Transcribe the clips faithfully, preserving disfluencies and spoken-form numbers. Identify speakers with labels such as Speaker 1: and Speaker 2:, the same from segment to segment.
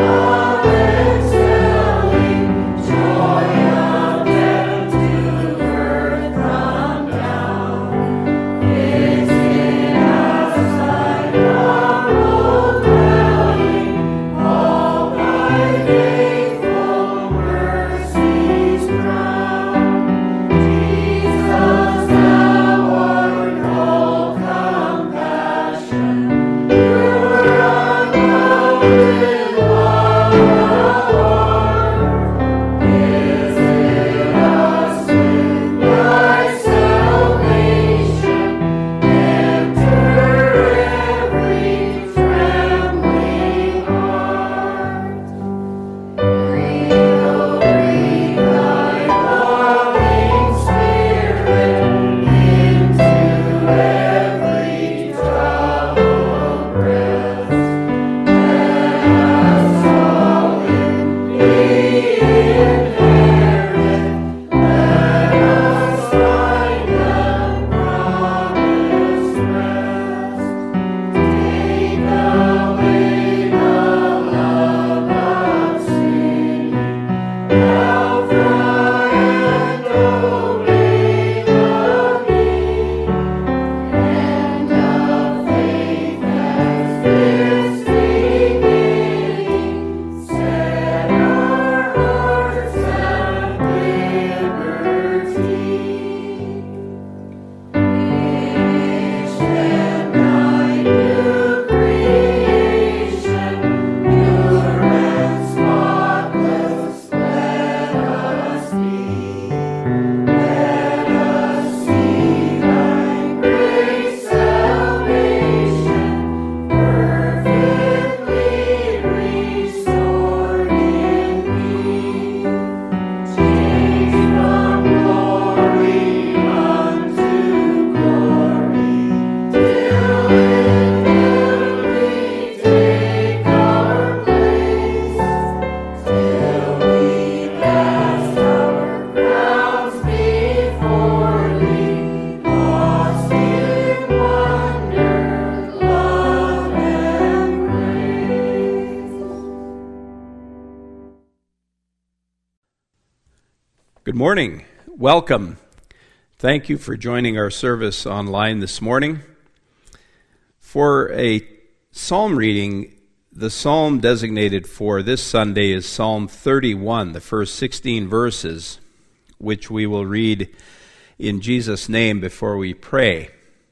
Speaker 1: Good morning. Welcome. Thank you for joining our service online this morning. For a psalm reading, the psalm designated for this Sunday is Psalm thirty-one, the first sixteen verses, which we will read in Jesus' name before we pray.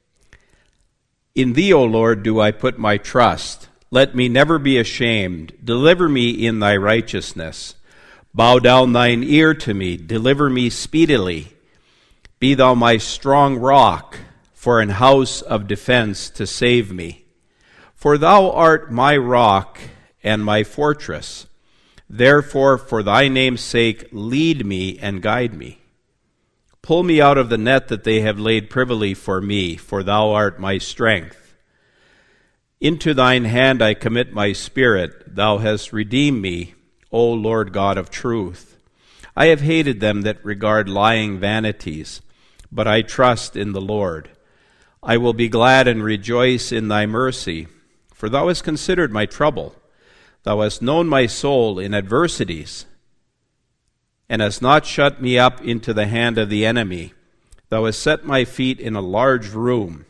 Speaker 1: In thee, O Lord, do I put my trust. Let me never be ashamed. Deliver me in thy righteousness. Bow down thine ear to me, deliver me speedily. Be thou my strong rock, for an house of defense to save me. For thou art my rock and my fortress. Therefore, for thy name's sake, lead me and guide me. Pull me out of the net that they have laid privily for me, for thou art my strength. Into thine hand I commit my spirit. Thou hast redeemed me, O Lord God of truth. I have hated them that regard lying vanities, but I trust in the Lord. I will be glad and rejoice in thy mercy, for thou hast considered my trouble. Thou hast known my soul in adversities, and hast not shut me up into the hand of the enemy. Thou hast set my feet in a large room.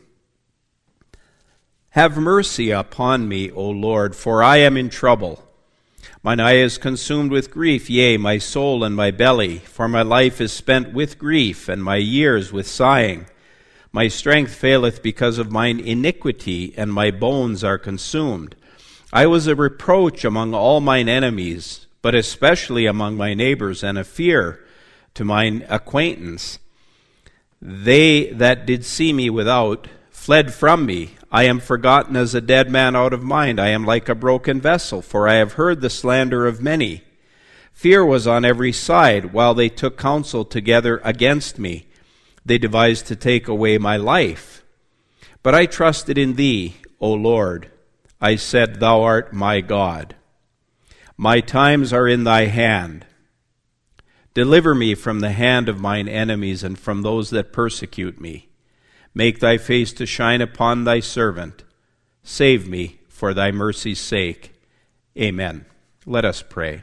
Speaker 1: Have mercy upon me, O Lord, for I am in trouble. Mine eye is consumed with grief, yea, my soul and my belly, for my life is spent with grief, and my years with sighing. My strength faileth because of mine iniquity, and my bones are consumed. I was a reproach among all mine enemies, but especially among my neighbors, and a fear to mine acquaintance. They that did see me without fled from me. I am forgotten as a dead man out of mind. I am like a broken vessel, for I have heard the slander of many. Fear was on every side, while they took counsel together against me. They devised to take away my life. But I trusted in thee, O Lord. I said, thou art my God. My times are in thy hand. Deliver me from the hand of mine enemies and from those that persecute me. Make thy face to shine upon thy servant. Save me for thy mercy's sake. Amen. Let us pray.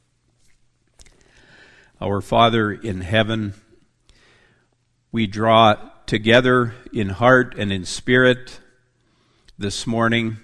Speaker 1: Our Father in heaven, we draw together in heart and in spirit this morning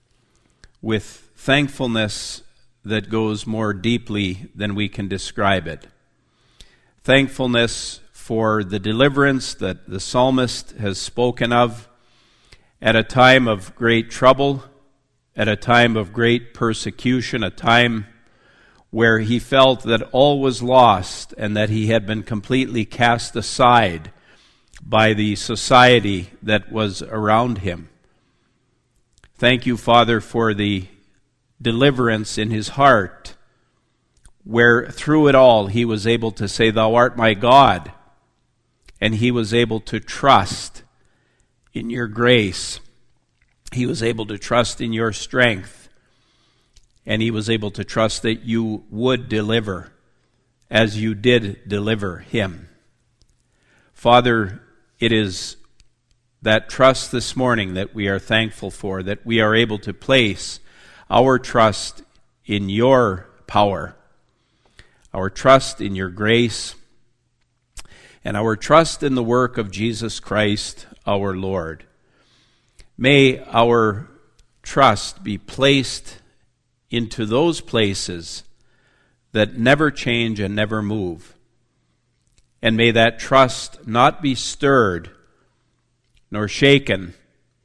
Speaker 1: with thankfulness that goes more deeply than we can describe it. Thankfulness for the deliverance that the psalmist has spoken of at a time of great trouble, at a time of great persecution, a time where he felt that all was lost and that he had been completely cast aside by the society that was around him. Thank you, Father, for the deliverance in his heart, where through it all he was able to say, "Thou art my God," and he was able to trust in your grace. He was able to trust in your strength. And he was able to trust that you would deliver as you did deliver him. Father, it is that trust this morning that we are thankful for, that we are able to place our trust in your power, our trust in your grace, and our trust in the work of Jesus Christ, our Lord. May our trust be placed into those places that never change and never move. And may that trust not be stirred nor shaken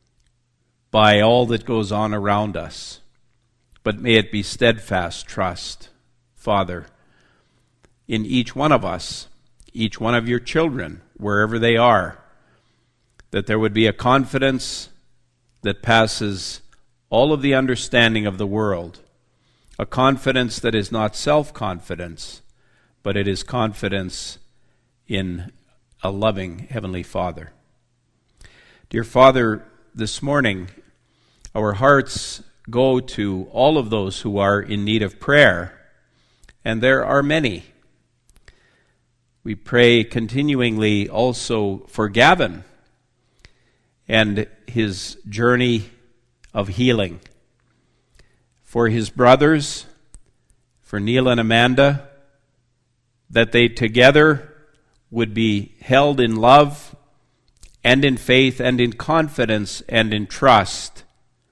Speaker 1: by all that goes on around us, but may it be steadfast trust, Father, in each one of us, each one of your children, wherever they are, that there would be a confidence that passes all of the understanding of the world, a confidence that is not self-confidence, but it is confidence in a loving Heavenly Father. Dear Father, this morning our hearts go to all of those who are in need of prayer, and there are many. We pray continuingly also for Gavin and his journey of healing, for his brothers, for Neil and Amanda, that they together would be held in love and in faith and in confidence and in trust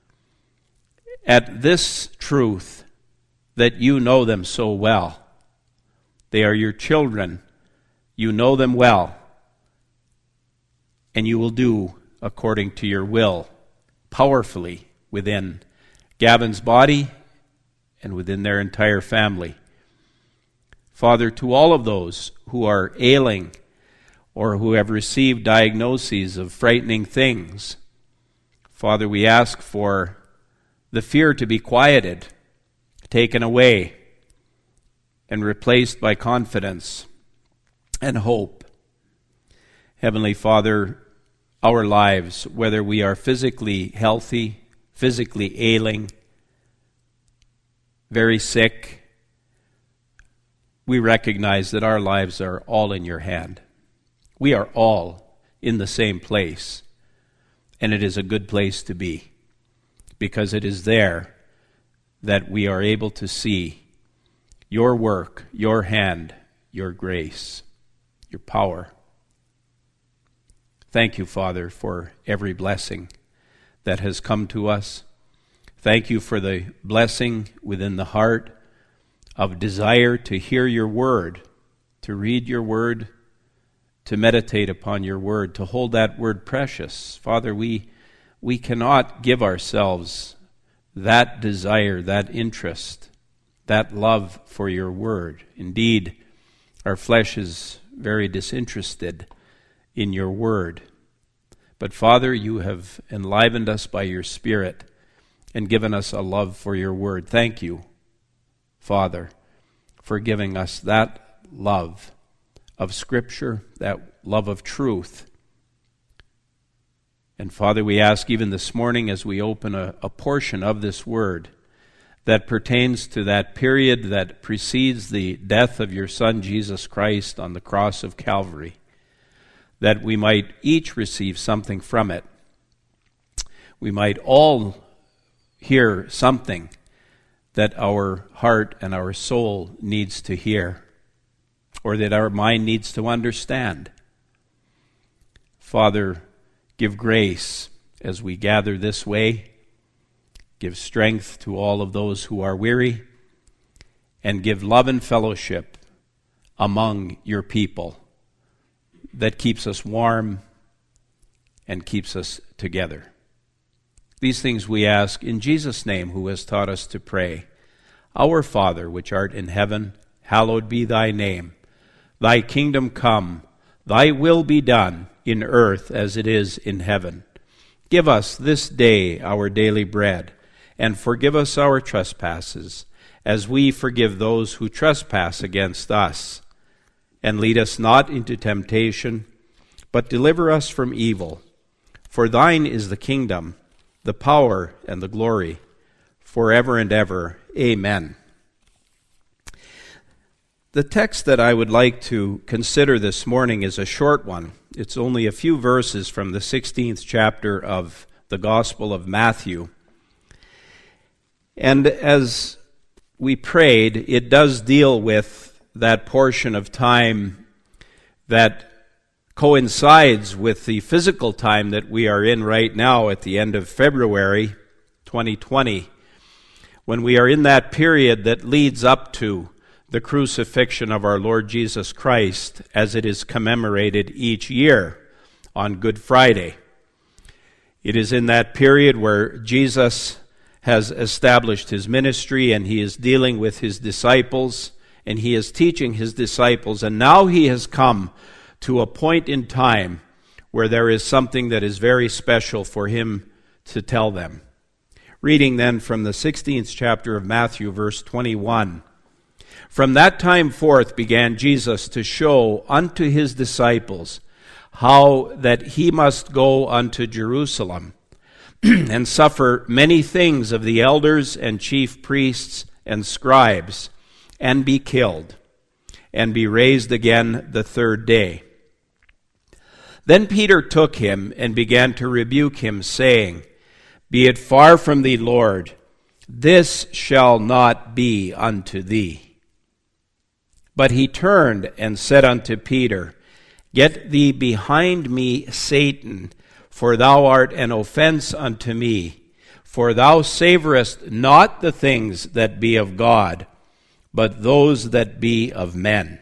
Speaker 1: at this truth that you know them so well. They are your children. You know them well, and you will do according to your will, powerfully within Gavin's body and within their entire family. Father, to all of those who are ailing or who have received diagnoses of frightening things, Father, we ask for the fear to be quieted, taken away, and replaced by confidence and hope. Heavenly Father, our lives, whether we are physically healthy, physically ailing, very sick, we recognize that our lives are all in your hand. We are all in the same place, and it is a good place to be, because it is there that we are able to see your work, your hand, your grace, your power. Thank you, Father, for every blessing that has come to us. Thank you for the blessing within the heart of desire to hear your word, to read your word, to meditate upon your word, to hold that word precious. Father, we we cannot give ourselves that desire, that interest, that love for your word. Indeed, our flesh is very disinterested in your word. But Father, you have enlivened us by your Spirit and given us a love for your word. Thank you, Father, for giving us that love of Scripture, that love of truth. And Father, we ask even this morning as we open a, a portion of this word that pertains to that period that precedes the death of your Son, Jesus Christ, on the cross of Calvary, that we might each receive something from it. We might all hear something that our heart and our soul needs to hear, or that our mind needs to understand. Father, give grace as we gather this way. Give strength to all of those who are weary, and give love and fellowship among your people that keeps us warm and keeps us together. These things we ask in Jesus' name, who has taught us to pray. Our Father, which art in heaven, hallowed be thy name. Thy kingdom come, thy will be done, in earth as it is in heaven. Give us this day our daily bread, and forgive us our trespasses, as we forgive those who trespass against us. And lead us not into temptation, but deliver us from evil. For thine is the kingdom, the power, and the glory, forever and ever. Amen. The text that I would like to consider this morning is a short one. It's only a few verses from the sixteenth chapter of the Gospel of Matthew. And as we prayed, it does deal with that portion of time that coincides with the physical time that we are in right now at the end of February twenty twenty, when we are in that period that leads up to the crucifixion of our Lord Jesus Christ, as it is commemorated each year on Good Friday. It is in that period where Jesus has established his ministry, and he is dealing with his disciples, and he is teaching his disciples, and now he has come to a point in time where there is something that is very special for him to tell them. Reading then from the sixteenth chapter of Matthew, verse twenty-one. From that time forth began Jesus to show unto his disciples how that he must go unto Jerusalem and suffer many things of the elders and chief priests and scribes, and be killed, and be raised again the third day. Then Peter took him and began to rebuke him, saying, Be it far from thee, Lord, this shall not be unto thee. But he turned and said unto Peter, Get thee behind me, Satan, for thou art an offense unto me. For thou savorest not the things that be of God, but those that be of men.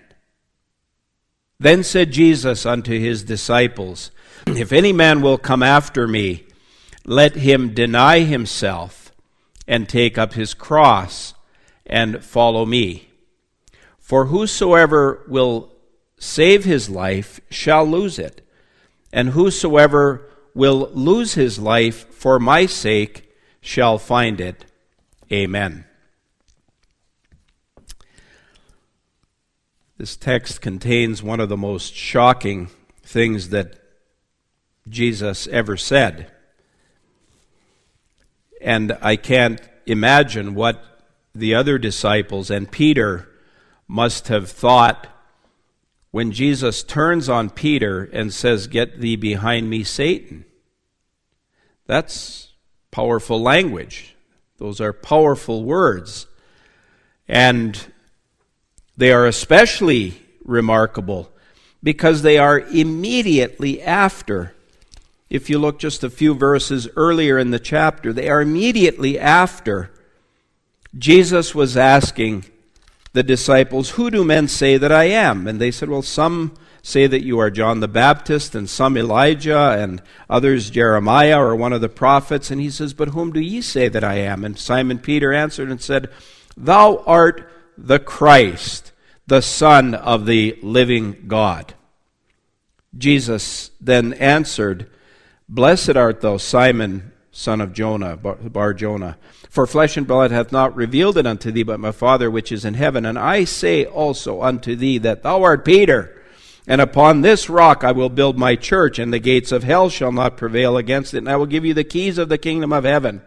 Speaker 1: Then said Jesus unto his disciples, If any man will come after me, let him deny himself, and take up his cross, and follow me. For whosoever will save his life shall lose it, and whosoever will lose his life for my sake shall find it. Amen. This text contains one of the most shocking things that Jesus ever said. And I can't imagine what the other disciples and Peter must have thought when Jesus turns on Peter and says, Get thee behind me, Satan. That's powerful language. Those are powerful words. And they are especially remarkable because they are immediately after. If you look just a few verses earlier in the chapter, they are immediately after Jesus was asking the disciples, Who do men say that I am? And they said, Well, some say that you are John the Baptist, and some Elijah, and others Jeremiah or one of the prophets. And he says, But whom do ye say that I am? And Simon Peter answered and said, Thou art the Christ, the Son of the living God. Jesus then answered, Blessed art thou, Simon, son of Jonah, Bar-Jonah, for flesh and blood hath not revealed it unto thee, but my Father which is in heaven. And I say also unto thee that thou art Peter, and upon this rock I will build my church, and the gates of hell shall not prevail against it, and I will give you the keys of the kingdom of heaven.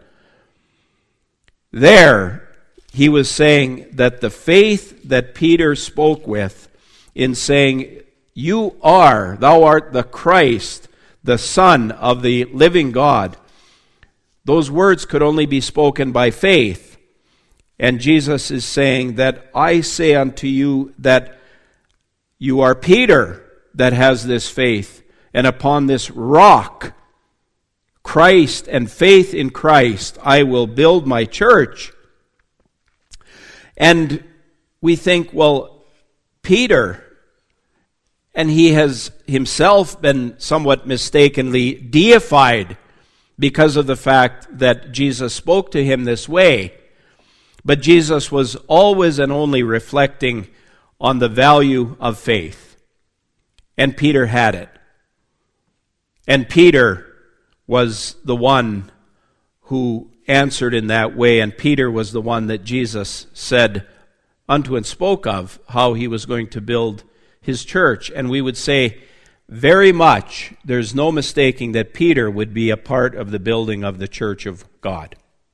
Speaker 1: There, he was saying that the faith that Peter spoke with in saying, You are, thou art the Christ, the Son of the living God, those words could only be spoken by faith. And Jesus is saying that I say unto you that you are Peter that has this faith, and upon this rock, Christ and faith in Christ, I will build my church. And we think, well, Peter, and he has himself been somewhat mistakenly deified because of the fact that Jesus spoke to him this way. But Jesus was always and only reflecting on the value of faith. And Peter had it. And Peter was the one who answered in that way, and Peter was the one that Jesus said unto and spoke of how he was going to build his church. And we would say very much there's no mistaking that Peter would be a part of the building of the church of God.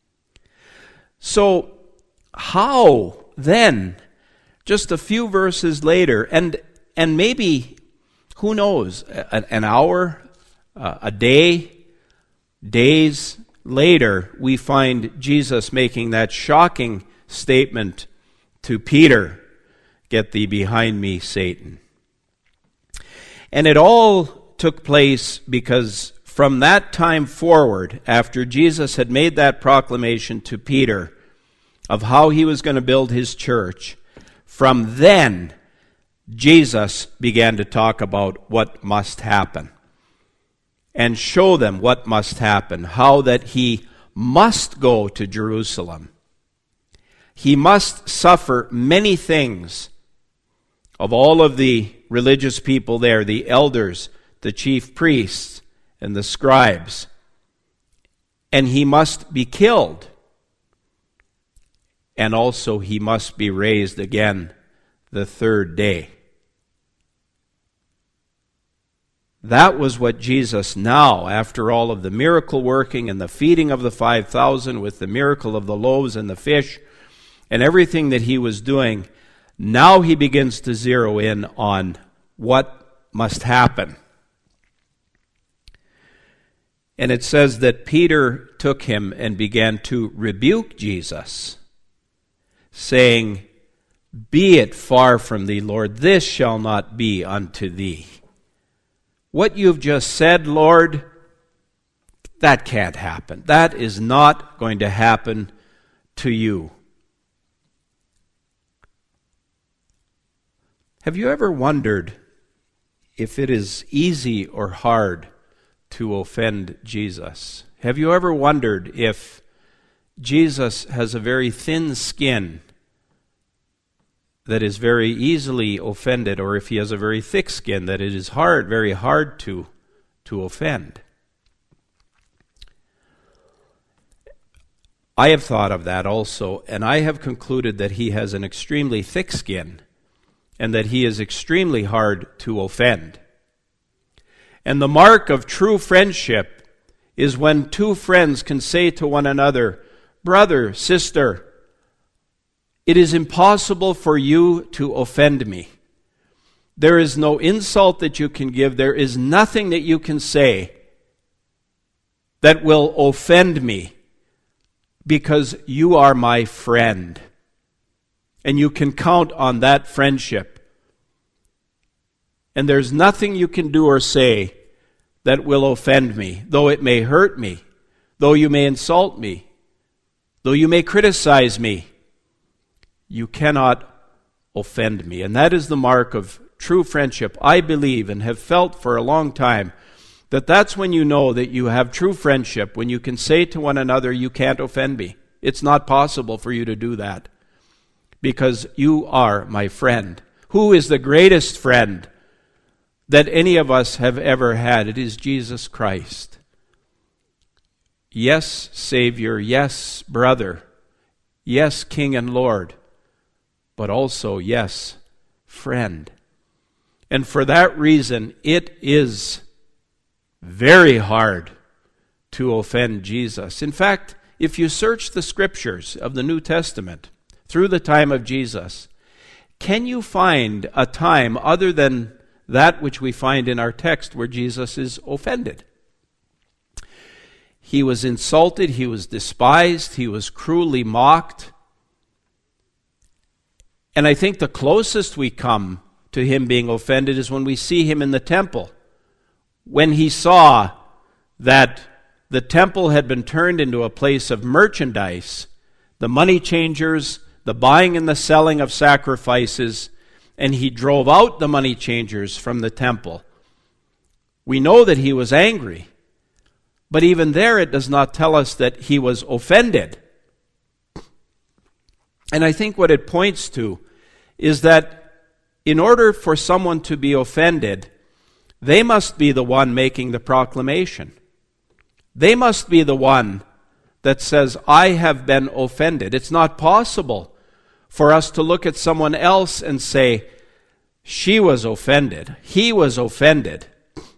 Speaker 1: So how then, just a few verses later, and and maybe, who knows, an, an hour, uh, a day, days later, we find Jesus making that shocking statement to Peter, "Get thee behind me, Satan." And it all took place because from that time forward, after Jesus had made that proclamation to Peter of how he was going to build his church, from then Jesus began to talk about what must happen and show them what must happen, how that he must go to Jerusalem. He must suffer many things of all of the religious people there, the elders, the chief priests, and the scribes. And he must be killed. And also he must be raised again the third day. That was what Jesus now, after all of the miracle working and the feeding of the five thousand with the miracle of the loaves and the fish and everything that he was doing, now he begins to zero in on what must happen. And it says that Peter took him and began to rebuke Jesus, saying, "Be it far from thee, Lord, this shall not be unto thee." What you've just said, Lord, that can't happen. That is not going to happen to you. Have you ever wondered if it is easy or hard to offend Jesus? Have you ever wondered if Jesus has a very thin skin that is very easily offended, or if he has a very thick skin that it is hard, very hard to, to offend? I have thought of that also, and I have concluded that he has an extremely thick skin and that he is extremely hard to offend. And the mark of true friendship is when two friends can say to one another, "Brother, sister, it is impossible for you to offend me. There is no insult that you can give. There is nothing that you can say that will offend me, because you are my friend. And you can count on that friendship. And there's nothing you can do or say that will offend me, though it may hurt me, though you may insult me, though you may criticize me. You cannot offend me." And that is the mark of true friendship. I believe and have felt for a long time that that's when you know that you have true friendship, when you can say to one another, "You can't offend me. It's not possible for you to do that, because you are my friend." Who is the greatest friend that any of us have ever had? It is Jesus Christ. Yes, Savior. Yes, brother. Yes, King and Lord. But also, yes, friend. And for that reason, it is very hard to offend Jesus. In fact, if you search the scriptures of the New Testament through the time of Jesus, can you find a time other than that which we find in our text where Jesus is offended? He was insulted, he was despised, he was cruelly mocked, And I think the closest we come to him being offended is when we see him in the temple. When he saw that the temple had been turned into a place of merchandise, the money changers, the buying and the selling of sacrifices, and he drove out the money changers from the temple. We know that he was angry, but even there it does not tell us that he was offended. And I think what it points to is that in order for someone to be offended, they must be the one making the proclamation. They must be the one that says, I have been offended. It's not possible for us to look at someone else and say, she was offended, he was offended,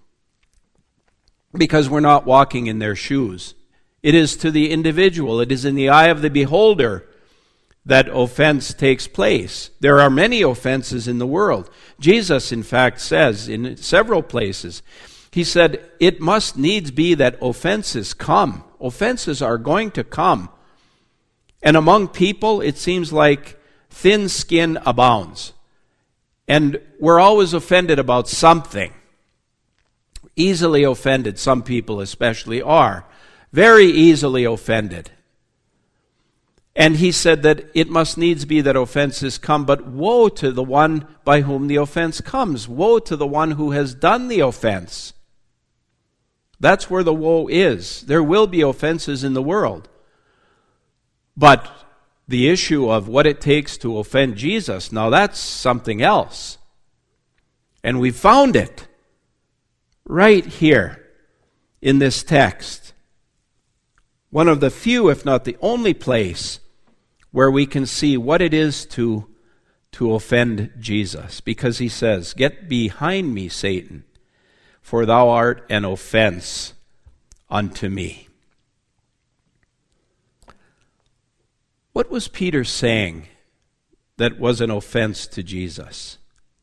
Speaker 1: because we're not walking in their shoes. It is to the individual, it is in the eye of the beholder that offense takes place. There are many offenses in the world. Jesus, in fact, says in several places, he said, it must needs be that offenses come. Offenses are going to come. And among people, it seems like thin skin abounds. And we're always offended about something. Easily offended, some people especially are. Very easily offended. And he said that it must needs be that offenses come, but woe to the one by whom the offense comes. Woe to the one who has done the offense. That's where the woe is. There will be offenses in the world. But the issue of what it takes to offend Jesus, now that's something else. And we found it right here in this text. One of the few, if not the only place where we can see what it is to, to offend Jesus. Because he says, get behind me, Satan, for thou art an offense unto me. What was Peter saying that was an offense to Jesus?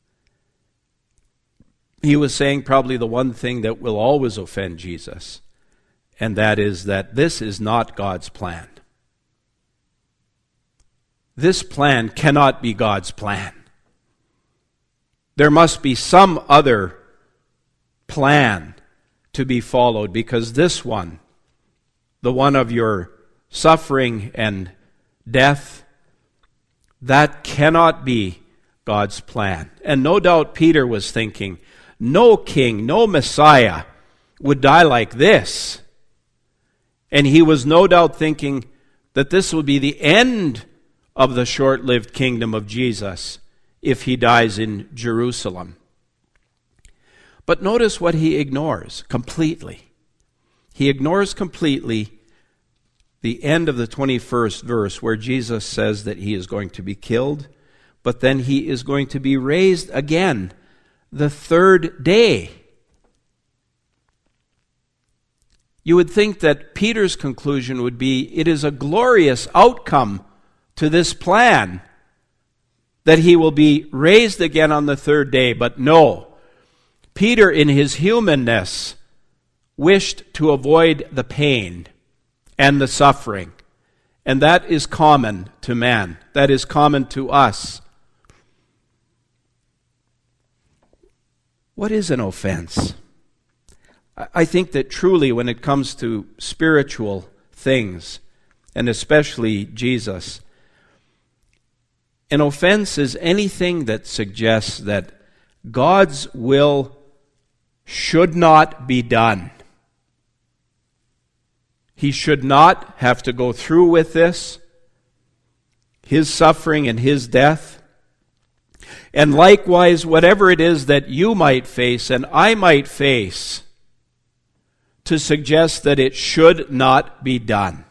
Speaker 1: He was saying probably the one thing that will always offend Jesus, and that is that this is not God's plan. This plan cannot be God's plan. There must be some other plan to be followed, because this one, the one of your suffering and death, that cannot be God's plan. And no doubt Peter was thinking, no king, no Messiah would die like this. And he was no doubt thinking that this would be the end of the short-lived kingdom of Jesus if he dies in Jerusalem. But notice what he ignores completely. He ignores completely the end of the twenty-first verse where Jesus says that he is going to be killed, but then he is going to be raised again the third day. You would think that Peter's conclusion would be, it is a glorious outcome to this plan that he will be raised again on the third day. But no, Peter in his humanness wished to avoid the pain and the suffering. And that is common to man. That is common to us. What is an offense? I think that truly when it comes to spiritual things, and especially Jesus, an offense is anything that suggests that God's will should not be done. He should not have to go through with this, his suffering and his death. And likewise, whatever it is that you might face and I might face, to suggest that it should not be done.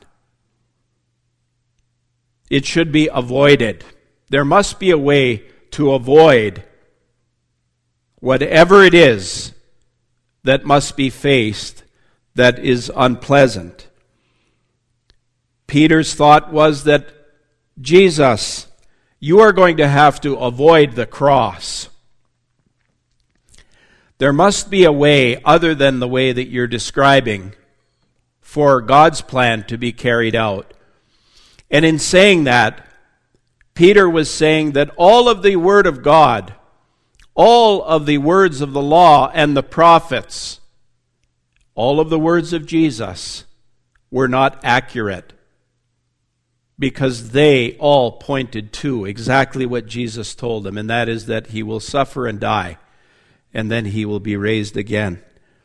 Speaker 1: It should be avoided. There must be a way to avoid whatever it is that must be faced that is unpleasant. Peter's thought was that, Jesus, you are going to have to avoid the cross. There must be a way other than the way that you're describing for God's plan to be carried out. And in saying that, Peter was saying that all of the Word of God, all of the words of the law and the prophets, all of the words of Jesus were not accurate, because they all pointed to exactly what Jesus told them, and that is that he will suffer and die, and then he will be raised again.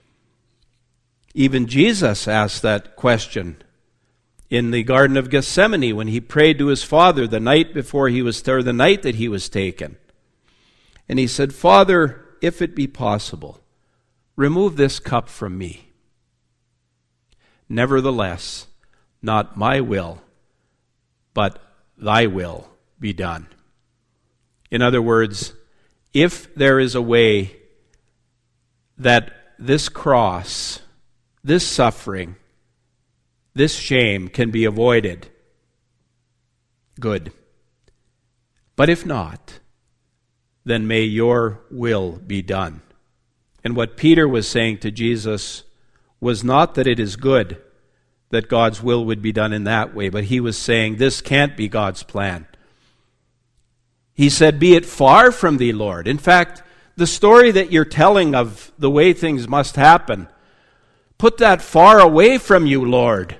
Speaker 1: Even Jesus asked that question in the Garden of Gethsemane when he prayed to his Father the night before he was, or the night that he was taken. And he said, "Father, if it be possible, remove this cup from me. Nevertheless, not my will, but thy will be done." In other words, if there is a way that this cross, this suffering, this shame can be avoided, good. But if not, then may your will be done. And what Peter was saying to Jesus was not that it is good that God's will would be done in that way, but he was saying this can't be God's plan. He said, "Be it far from thee, Lord." In fact, the story that you're telling of the way things must happen, put that far away from you, Lord.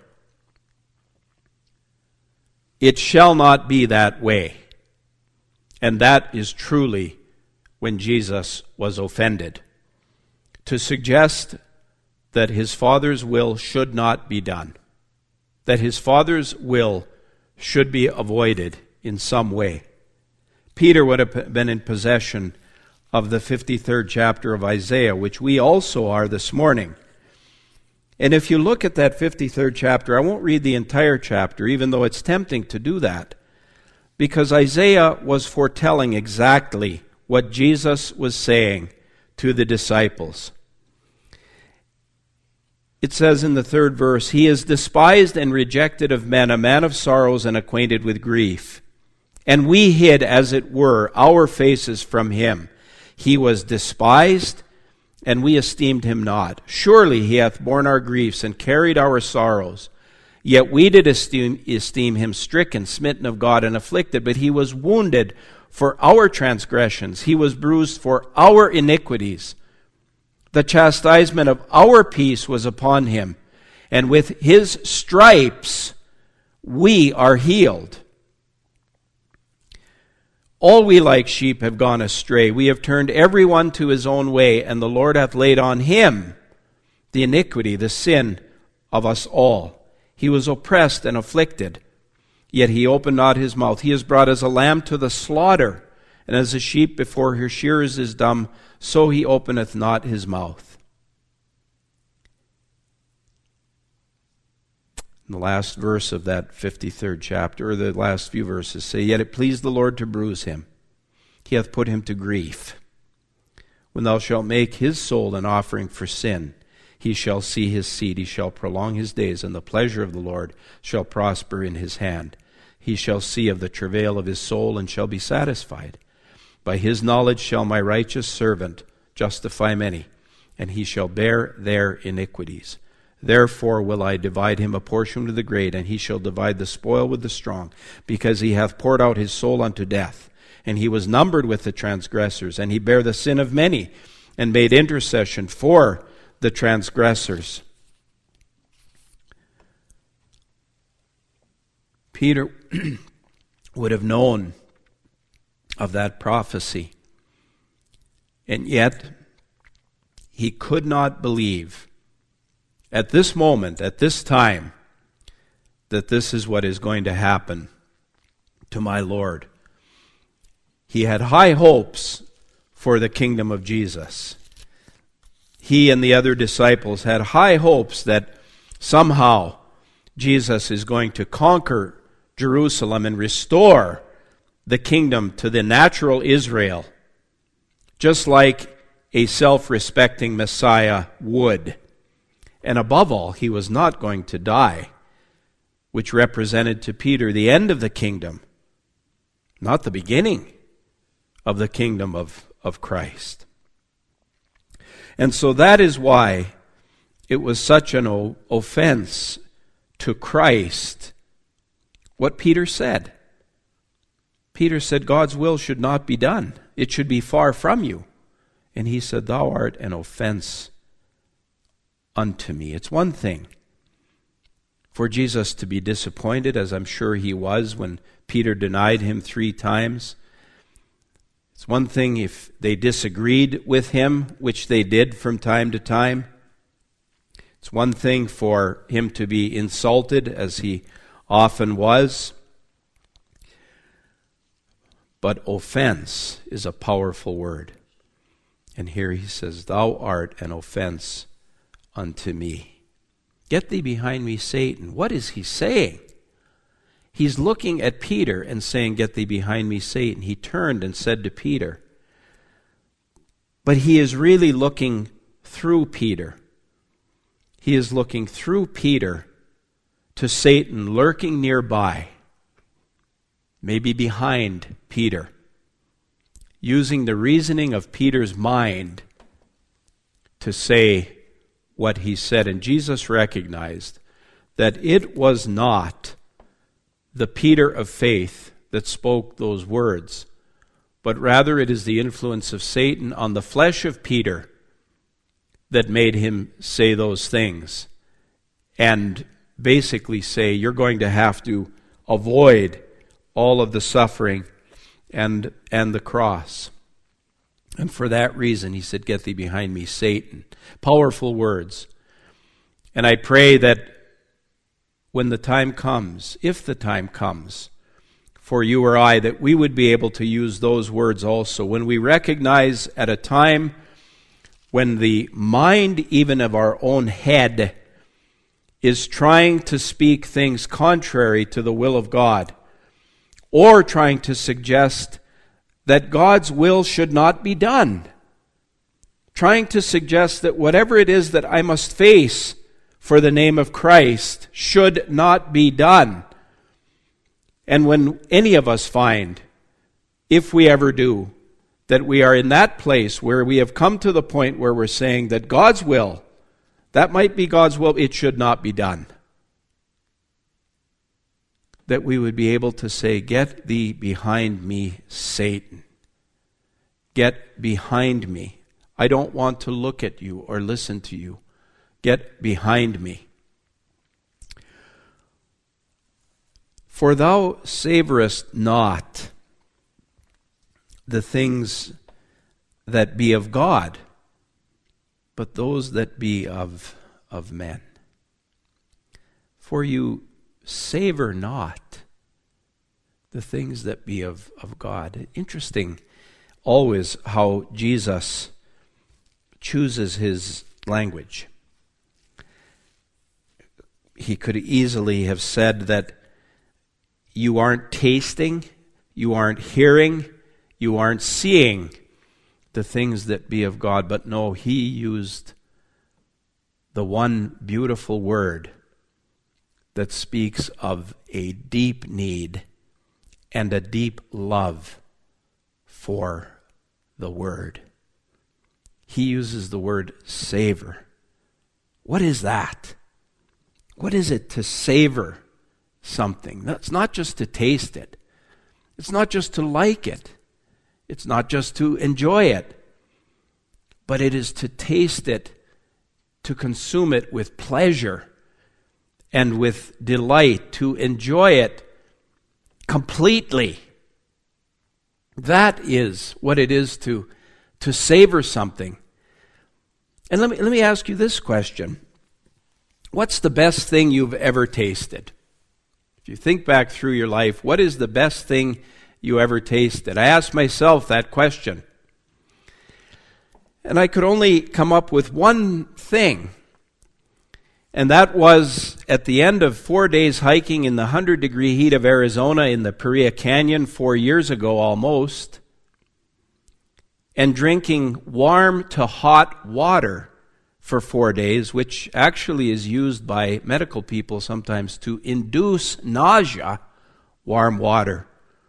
Speaker 1: It shall not be that way. And that is truly when Jesus was offended. To suggest that his Father's will should not be done, that his Father's will should be avoided in some way. Peter would have been in possession of the fifty-third chapter of Isaiah, which we also are this morning. And if you look at that fifty-third chapter, I won't read the entire chapter, even though it's tempting to do that, because Isaiah was foretelling exactly what Jesus was saying to the disciples. It says in the third verse, "He is despised and rejected of men, a man of sorrows and acquainted with grief. And we hid, as it were, our faces from him. He was despised, and we esteemed him not. Surely he hath borne our griefs and carried our sorrows. Yet we did esteem, esteem him stricken, smitten of God, and afflicted. But he was wounded for our transgressions. He was bruised for our iniquities. The chastisement of our peace was upon him, and with his stripes we are healed. All we like sheep have gone astray. We have turned every one to his own way, and the Lord hath laid on him the iniquity, the sin of us all. He was oppressed and afflicted, yet he opened not his mouth. He is brought as a lamb to the slaughter, and as a sheep before her shearers is dumb, so he openeth not his mouth." In the last verse of that fifty-third chapter, or the last few verses say, "Yet it pleased the Lord to bruise him. He hath put him to grief. When thou shalt make his soul an offering for sin, he shall see his seed, he shall prolong his days, and the pleasure of the Lord shall prosper in his hand. He shall see of the travail of his soul, and shall be satisfied. By his knowledge shall my righteous servant justify many, and he shall bear their iniquities. Therefore will I divide him a portion with the great, and he shall divide the spoil with the strong, because he hath poured out his soul unto death. And he was numbered with the transgressors, and he bare the sin of many, and made intercession for the transgressors." Peter would have known of that prophecy, and yet he could not believe at this moment, at this time, that this is what is going to happen to my Lord. He had high hopes for the kingdom of Jesus. He and the other disciples had high hopes that somehow Jesus is going to conquer Jerusalem and restore the kingdom to the natural Israel, just like a self-respecting Messiah would. And above all, he was not going to die, which represented to Peter the end of the kingdom, not the beginning of the kingdom of, of Christ. And so that is why it was such an o- offense to Christ what Peter said. Peter said, God's will should not be done. It should be far from you. And he said, thou art an offense unto me. It's one thing for Jesus to be disappointed, as I'm sure he was when Peter denied him three times. It's one thing if they disagreed with him, which they did from time to time. It's one thing for him to be insulted, as he often was. But offense is a powerful word. And here he says, thou art an offense unto me. Get thee behind me, Satan. What is he saying? He's looking at Peter and saying, get thee behind me, Satan. He turned and said to Peter. But he is really looking through Peter. He is looking through Peter to Satan lurking nearby, maybe behind Peter, using the reasoning of Peter's mind to say what he said. And Jesus recognized that it was not the Peter of faith that spoke those words, but rather it is the influence of Satan on the flesh of Peter that made him say those things and basically say, you're going to have to avoid all of the suffering and and the cross. And for that reason, he said, get thee behind me, Satan. Powerful words. And I pray that when the time comes, if the time comes, for you or I, that we would be able to use those words also. When we recognize at a time when the mind even of our own head is trying to speak things contrary to the will of God, or trying to suggest that God's will should not be done, trying to suggest that whatever it is that I must face for the name of Christ should not be done. And when any of us find, if we ever do, that we are in that place where we have come to the point where we're saying that God's will, that might be God's will, it should not be done, that we would be able to say, get thee behind me, Satan. Get behind me. I don't want to look at you or listen to you. Get behind me. For thou savorest not the things that be of God, but those that be of, of men. For you savor not the things that be of, of God. Interesting always how Jesus chooses his language. He could easily have said that you aren't tasting, you aren't hearing, you aren't seeing the things that be of God. But no, he used the one beautiful word that speaks of a deep need and a deep love for the word. He uses the word savor. What is that? What is it to savor something? That's not just to taste it. It's not just to like it. It's not just to enjoy it. But it is to taste it, to consume it with pleasure and with delight, to enjoy it completely. That is what it is to, to savor something. And let me, let me ask you this question. What's the best thing you've ever tasted? If you think back through your life, what is the best thing you ever tasted? I asked myself that question. And I could only come up with one thing. And that was at the end of four days hiking in the one hundred degree heat of Arizona in the Paria Canyon four years ago almost, and drinking warm to hot water for four days, which actually is used by medical people sometimes to induce nausea, warm water.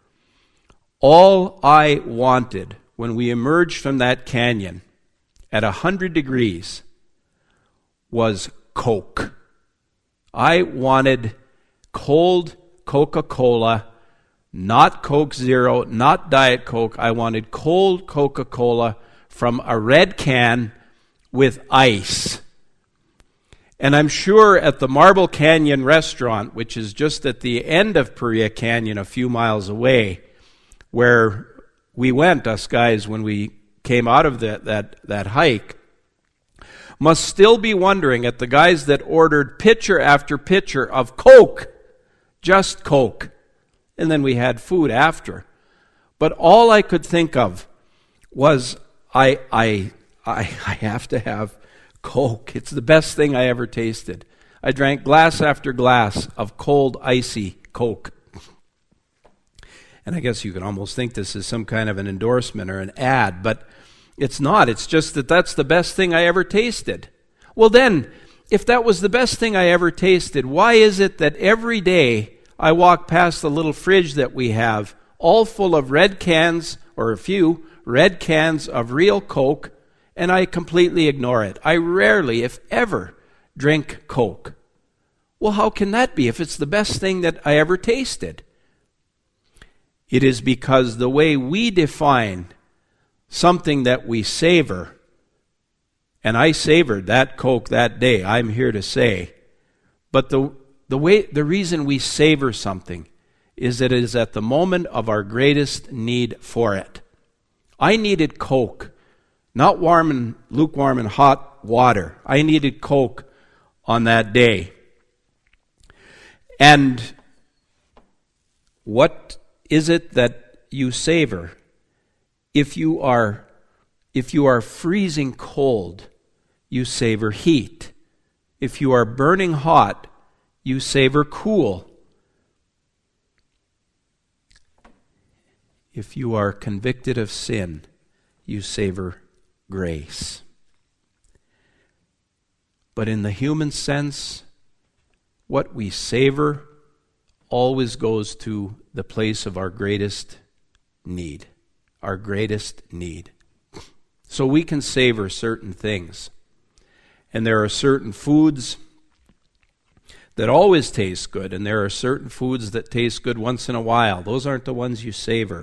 Speaker 1: All I wanted when we emerged from that canyon at one hundred degrees was Coke. I wanted cold Coca-Cola Not Coke Zero, not Diet Coke. I wanted cold Coca-Cola from a red can with ice. And I'm sure at the Marble Canyon restaurant, which is just at the end of Paria Canyon, a few miles away, where we went, us guys, when we came out of the, that, that hike, must still be wondering at the guys that ordered pitcher after pitcher of Coke, just Coke. And then we had food after. But all I could think of was, I, I, I, I have to have Coke. It's the best thing I ever tasted. I drank glass after glass of cold, icy Coke. And I guess you can almost think this is some kind of an endorsement or an ad, but it's not. It's just that that's the best thing I ever tasted. Well then, if that was the best thing I ever tasted, why is it that every day I walk past the little fridge that we have, all full of red cans, or a few, red cans of real Coke, and I completely ignore it? I rarely, if ever, drink Coke. Well, how can that be if it's the best thing that I ever tasted? It is because the way we define something that we savor, and I savored that Coke that day, I'm here to say, but the the way the reason we savor something is that it is at the moment of our greatest need for it. I needed Coke, not warm and lukewarm and hot water. I needed Coke on that day. And what is it that you savor? If you are if you are freezing cold, you savor heat. If you are burning hot, you savor cool. If you are convicted of sin, you savor grace. But in the human sense, what we savor always goes to the place of our greatest need. Our greatest need. So we can savor certain things. And there are certain foods that always taste good, and there are certain foods that taste good once in a while. Those aren't the ones you savor.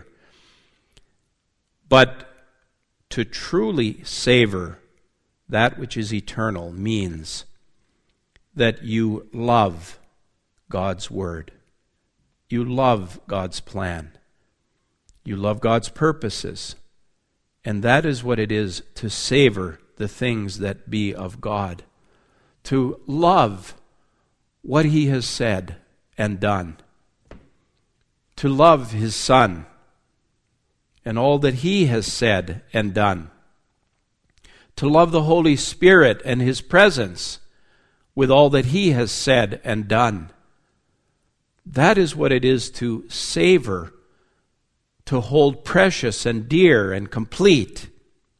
Speaker 1: But to truly savor that which is eternal means that you love God's Word. You love God's plan. You love God's purposes. And that is what it is to savor the things that be of God. To love what He has said and done. To love His Son and all that He has said and done. To love the Holy Spirit and His presence with all that He has said and done. That is what it is to savor, to hold precious and dear and complete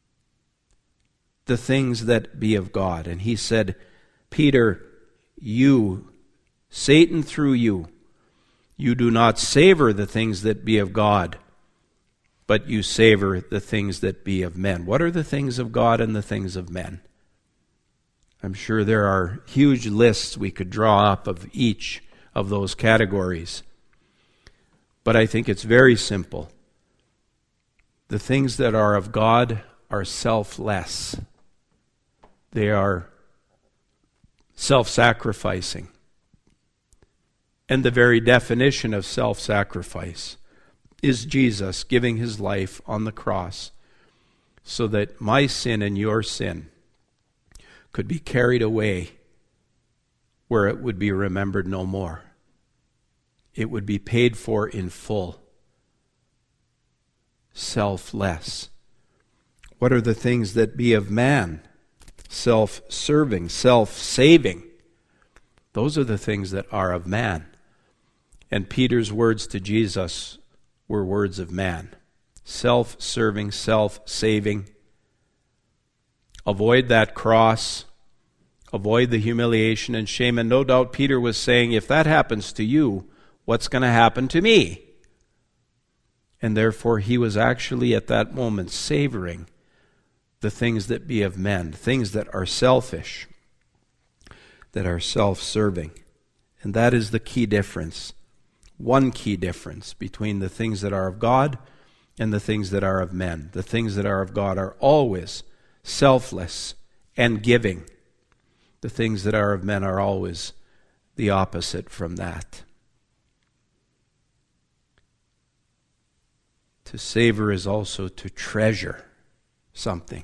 Speaker 1: the things that be of God. And he said, Peter, you, Satan through you, you do not savor the things that be of God, but you savor the things that be of men. What are the things of God and the things of men? I'm sure there are huge lists we could draw up of each of those categories. But I think it's very simple. The things that are of God are selfless. They are self-sacrificing. And the very definition of self-sacrifice is Jesus giving His life on the cross so that my sin and your sin could be carried away where it would be remembered no more. It would be paid for in full. Selfless. What are the things that be of man? Self-serving, self-saving. Those are the things that are of man. And Peter's words to Jesus were words of man. Self-serving, self-saving. Avoid that cross. Avoid the humiliation and shame. And no doubt Peter was saying, if that happens to you, what's going to happen to me? And therefore he was actually at that moment savoring the things that be of men, things that are selfish, that are self-serving. And that is the key difference. one key difference between the things that are of God and the things that are of men. The things that are of God are always selfless and giving. The things that are of men are always the opposite from that. To savor is also to treasure something.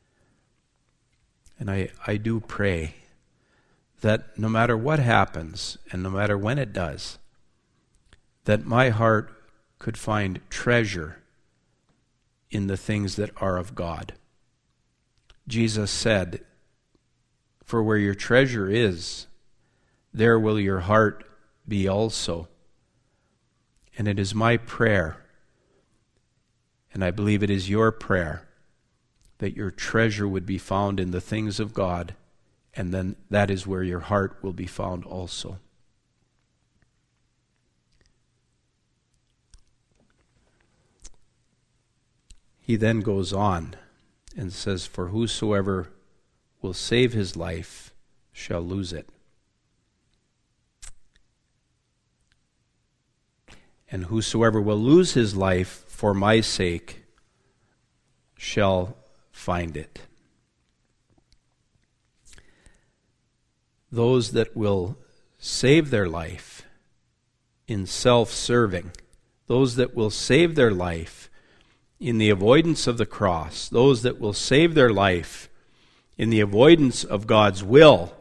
Speaker 1: And I, I do pray that no matter what happens, and no matter when it does, that my heart could find treasure in the things that are of God. Jesus said, "For where your treasure is, there will your heart be also." And it is my prayer, and I believe it is your prayer, that your treasure would be found in the things of God, and then that is where your heart will be found also. He then goes on and says, "For whosoever will save his life shall lose it. And whosoever will lose his life for my sake shall find it." Those that will save their life in self-serving, those that will save their life in the avoidance of the cross, those that will save their life in the avoidance of God's will,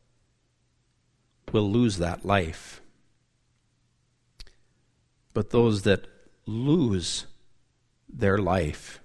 Speaker 1: will lose that life. But those that lose their life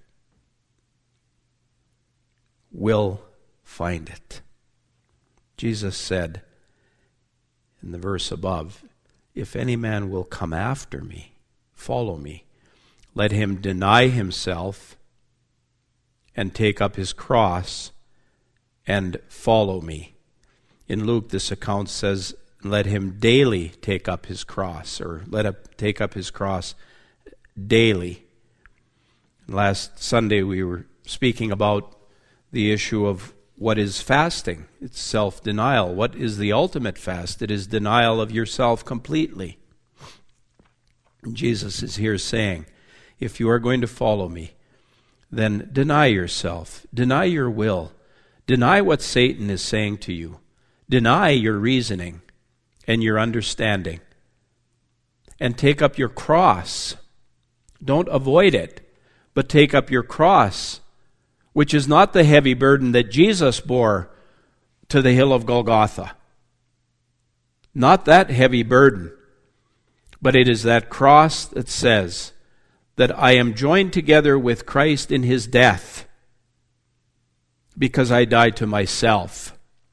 Speaker 1: will find it. Jesus said in the verse above, "If any man will come after me, follow me, let him deny himself and take up his cross and follow me." In Luke, this account says, "Let him daily take up his cross," or let him take up his cross daily. Last Sunday we were speaking about the issue of what is fasting. It's self-denial. What is the ultimate fast? It is denial of yourself completely. And Jesus is here saying, if you are going to follow me, then deny yourself. Deny your will. Deny what Satan is saying to you. Deny your reasoning and your understanding. And take up your cross. Don't avoid it, but take up your cross, which is not the heavy burden that Jesus bore to the hill of Golgotha. Not that heavy burden, but it is that cross that says that I am joined together with Christ in his death because I died to myself.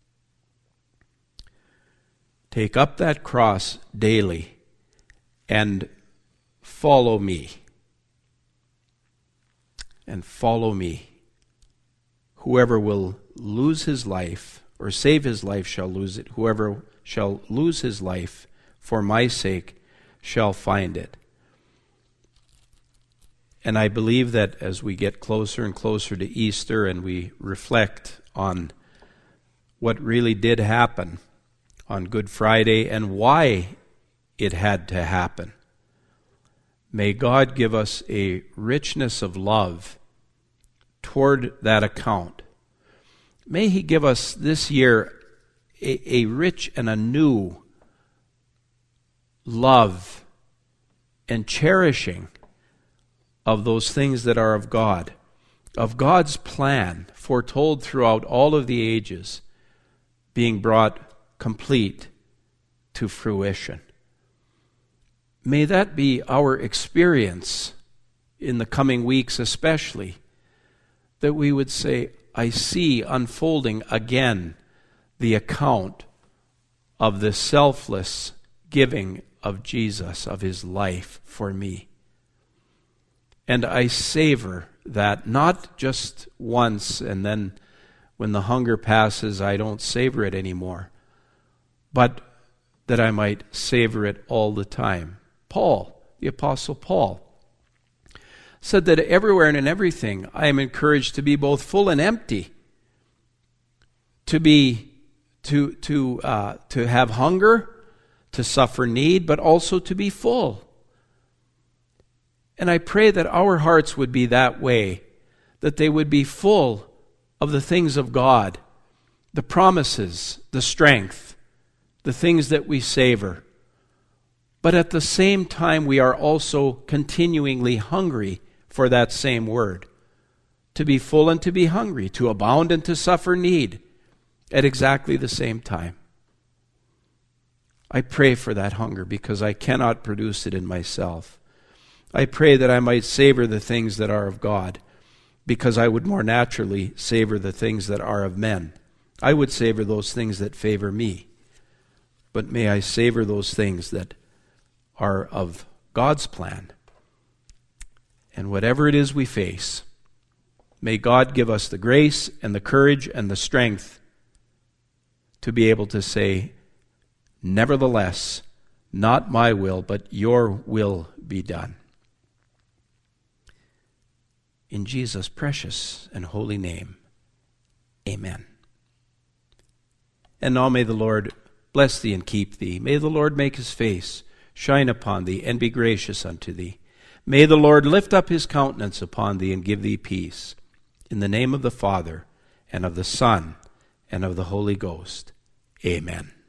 Speaker 1: Take up that cross daily and follow me. And follow me. Whoever will lose his life or save his life shall lose it. Whoever shall lose his life for my sake shall find it. And I believe that as we get closer and closer to Easter and we reflect on what really did happen on Good Friday and why it had to happen, may God give us a richness of love toward that account. May he give us this year a, a rich and a new love and cherishing of those things that are of God, of God's plan foretold throughout all of the ages being brought complete to fruition. May that be our experience in the coming weeks especially, that we would say, I see unfolding again the account of the selfless giving of Jesus, of his life for me. And I savor that, not just once and then when the hunger passes I don't savor it anymore, but that I might savor it all the time. Paul, the Apostle Paul, said that everywhere and in everything I am encouraged to be both full and empty, to be to to uh, to have hunger, to suffer need, but also to be full. And I pray that our hearts would be that way, that they would be full of the things of God, the promises, the strength, the things that we savor. But at the same time, we are also continuingly hungry for that same word. To be full and to be hungry, to abound and to suffer need at exactly the same time. I pray for that hunger because I cannot produce it in myself. I pray that I might savor the things that are of God because I would more naturally savor the things that are of men. I would savor those things that favor me. But may I savor those things that are of God's plan. And whatever it is we face, may God give us the grace and the courage and the strength to be able to say, nevertheless, not my will, but your will be done. In Jesus' precious and holy name, amen. And now may the Lord bless thee and keep thee. May the Lord make his face shine upon thee and be gracious unto thee. May the Lord lift up his countenance upon thee and give thee peace. In the name of the Father, and of the Son, and of the Holy Ghost. Amen.